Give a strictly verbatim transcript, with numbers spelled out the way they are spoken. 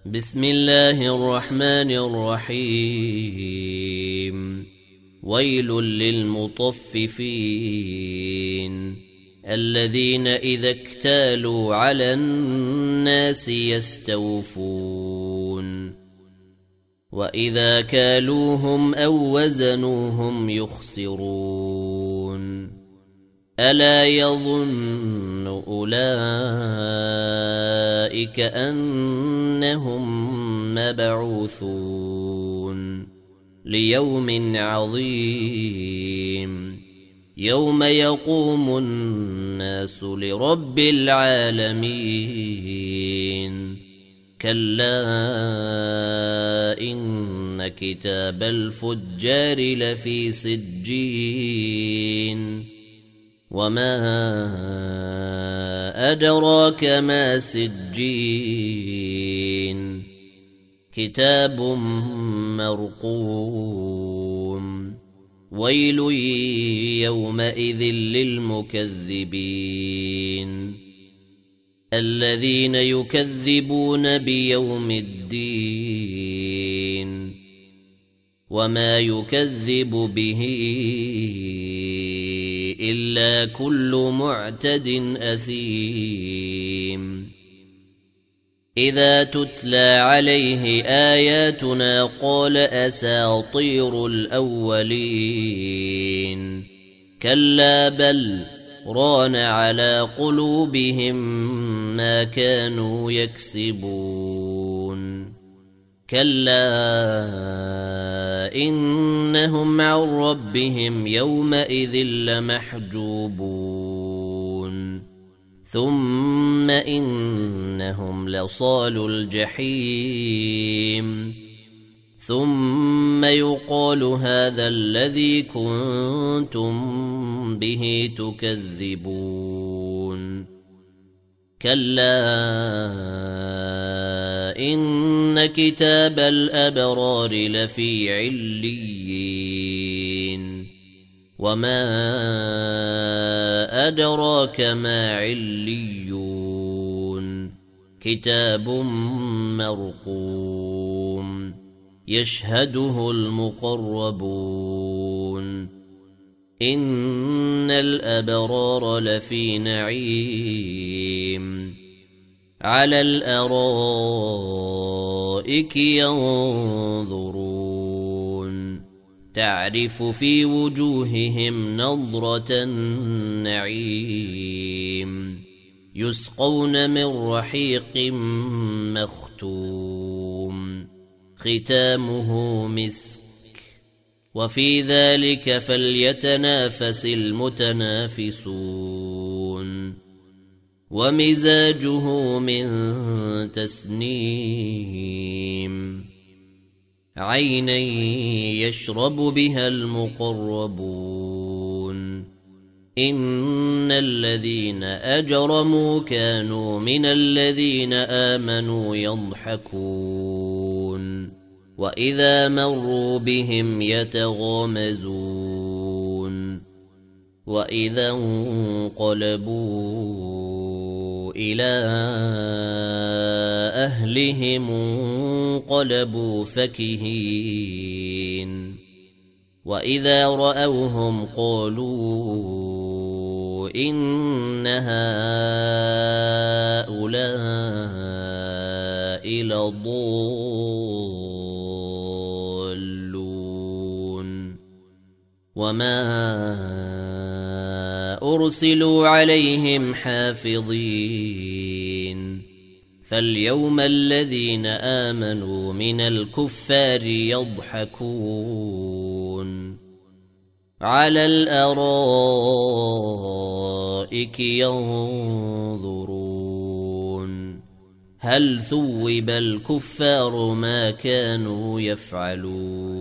بسم الله الرحمن الرحيم. ويل للمطففين الذين إذا اكتالوا على الناس يستوفون وإذا كالوهم أو وزنوهم يخسرون. ألا يظن أولئك أنهم مبعوثون ليوم عظيم يوم يقوم الناس لرب العالمين. كلا إن كتاب الفجار لفي سجين وما أدراك ما سجين كتاب مرقوم. ويل يومئذ للمكذبين الذين يكذبون بيوم الدين وما يكذب به إلا كل معتد أثيم. إذا تتلى عليه آياتنا قال أساطير الأولين. كلا بل ران على قلوبهم ما كانوا يكسبون. كلا إنهم عن ربهم يومئذ لمحجوبون. ثم إنهم لصالو الجحيم ثم يقال هذا الذي كنتم به تكذبون. كلا إن كتاب الأبرار لفي عليين وما أدراك ما عليون كتاب مرقوم يشهده المقربون. إن الأبرار لفي نعيم على الأرائك ينظرون تعرف في وجوههم نضرة النعيم يسقون من رحيق مختوم ختامه مسك وفي ذلك فليتنافس المتنافسون. ومزاجه من تسنيم عينا يشرب بها المقربون. إن الذين أجرموا كانوا من الذين آمنوا يضحكون وإذا مروا بهم يتغامزون وإذا انقلبوا إلى أهلهم انقلبوا فكهين وإذا رأوهم قالوا إن هؤلاء لضالون وما أرسلوا عليهم حافظين. فاليوم الذين آمنوا من الكفار يضحكون على الأرائك ينظرون هل ثوب الكفار ما كانوا يفعلون.